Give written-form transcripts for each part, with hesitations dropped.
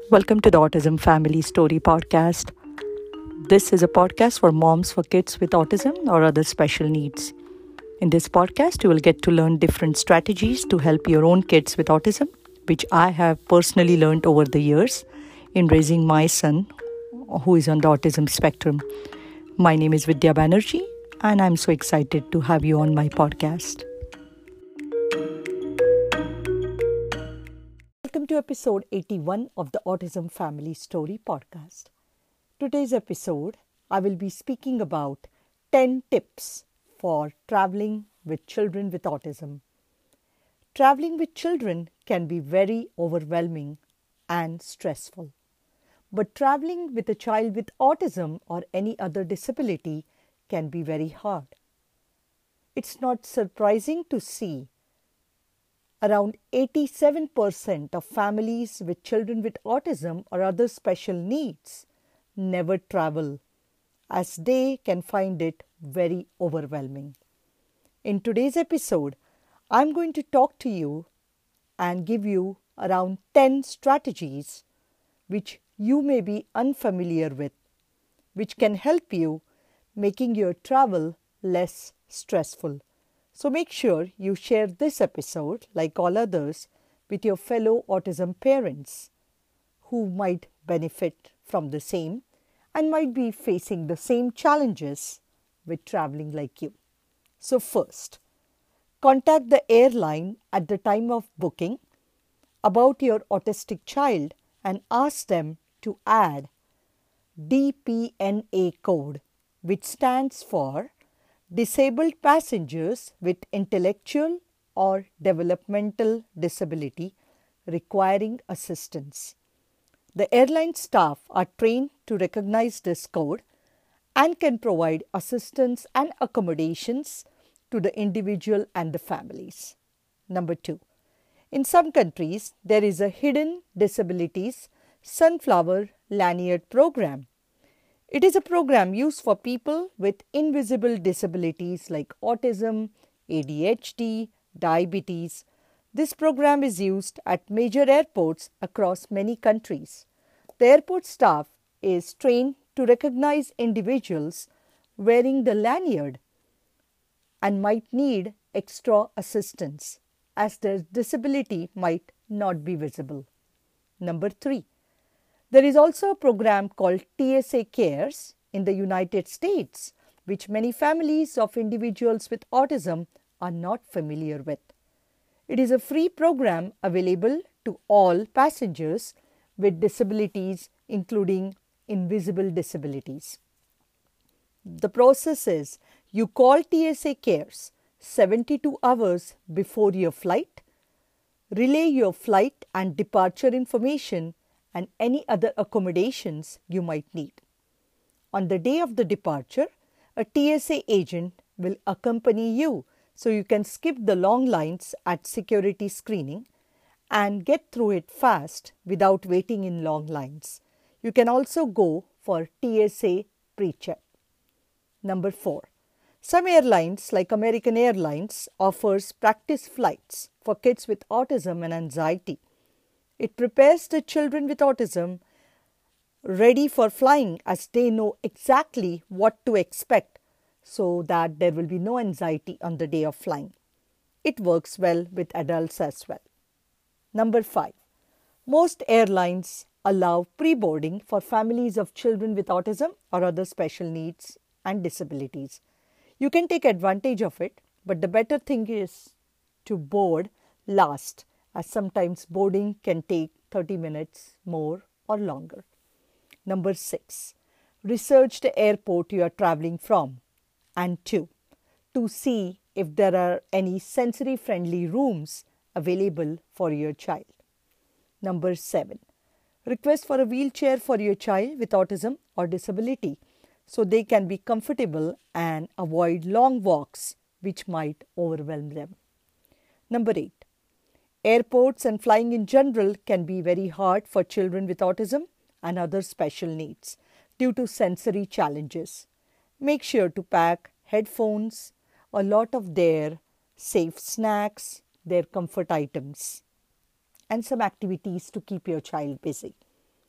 Welcome to the Autism Family Story Podcast. This is a podcast for moms for kids with autism or other special needs. In this podcast, you will get to learn different strategies to help your own kids with autism, which I have personally learned over the years in raising my son who is on the autism spectrum. My name is Vidya Banerjee, and I'm so excited to have you on my podcast. Welcome to episode 81 of the Autism Family Story Podcast. Today's episode, I will be speaking about 10 tips for traveling with children with autism. Traveling with children can be very overwhelming and stressful. But traveling with a child with autism or any other disability can be very hard. It's not surprising to see around 87% of families with children with autism or other special needs never travel, as they can find it very overwhelming. In today's episode, I'm going to talk to you and give you around 10 strategies which you may be unfamiliar with, which can help you making your travel less stressful. So make sure you share this episode, like all others, with your fellow autism parents who might benefit from the same and might be facing the same challenges with traveling like you. So first, contact the airline at the time of booking about your autistic child and ask them to add DPNA code, which stands for Disabled Passengers with Intellectual or Developmental Disability Requiring Assistance. The airline staff are trained to recognize this code and can provide assistance and accommodations to the individual and the families. Number 2. In some countries, there is a Hidden Disabilities Sunflower Lanyard program. It is a program used for people with invisible disabilities like autism, ADHD, diabetes. This program is used at major airports across many countries. The airport staff is trained to recognize individuals wearing the lanyard and might need extra assistance as their disability might not be visible. Number 3. There is also a program called TSA Cares in the United States, which many families of individuals with autism are not familiar with. It is a free program available to all passengers with disabilities, including invisible disabilities. The process is you call TSA Cares 72 hours before your flight, relay your flight and departure information and any other accommodations you might need. On the day of the departure, a TSA agent will accompany you so you can skip the long lines at security screening and get through it fast without waiting in long lines. You can also go for TSA pre-check. Number 4. Some airlines like American Airlines offers practice flights for kids with autism and anxiety. It prepares the children with autism ready for flying as they know exactly what to expect so that there will be no anxiety on the day of flying. It works well with adults as well. Number 5. Most airlines allow pre-boarding for families of children with autism or other special needs and disabilities. You can take advantage of it, but the better thing is to board last, as sometimes boarding can take 30 minutes more or longer. Number 6. Research the airport you are traveling from. And 2. To see if there are any sensory-friendly rooms available for your child. Number 7. Request for a wheelchair for your child with autism or disability so they can be comfortable and avoid long walks which might overwhelm them. Number 8. Airports and flying in general can be very hard for children with autism and other special needs due to sensory challenges. Make sure to pack headphones, a lot of their safe snacks, their comfort items, and some activities to keep your child busy.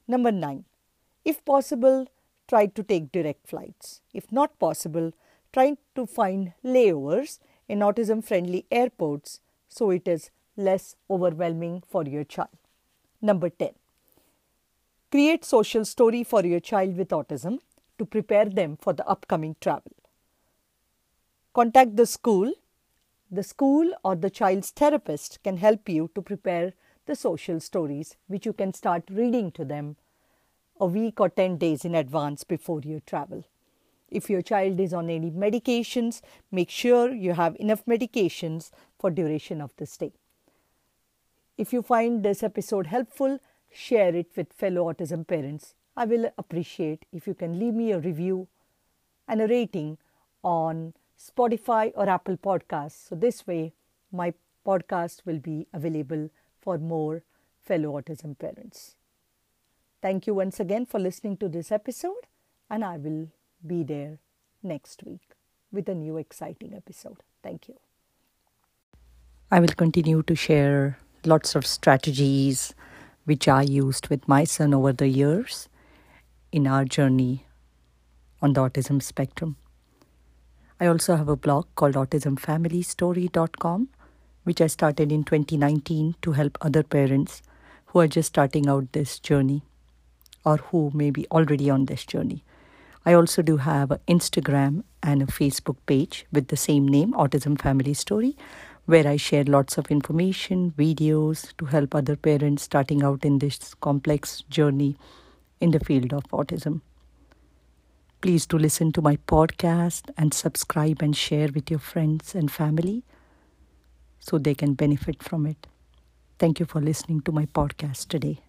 Number 9. If possible, try to take direct flights. If not possible, try to find layovers in autism-friendly airports so it is less overwhelming for your child. Number 10. Create social story for your child with autism to prepare them for the upcoming travel. Contact the school. The school or the child's therapist can help you to prepare the social stories which you can start reading to them a week or 10 days in advance before your travel. If your child is on any medications, make sure you have enough medications for duration of the stay. If you find this episode helpful, share it with fellow autism parents. I will appreciate if you can leave me a review and a rating on Spotify or Apple Podcasts. So this way, my podcast will be available for more fellow autism parents. Thank you once again for listening to this episode, and I will be there next week with a new exciting episode. Thank you. I will continue to share lots of strategies which I used with my son over the years in our journey on the autism spectrum. I also have a blog called autismfamilystory.com, which I started in 2019 to help other parents who are just starting out this journey or who may be already on this journey. I also do have an Instagram and a Facebook page with the same name, Autism Family Story, where I share lots of information, videos to help other parents starting out in this complex journey in the field of autism. Please do listen to my podcast and subscribe and share with your friends and family so they can benefit from it. Thank you for listening to my podcast today.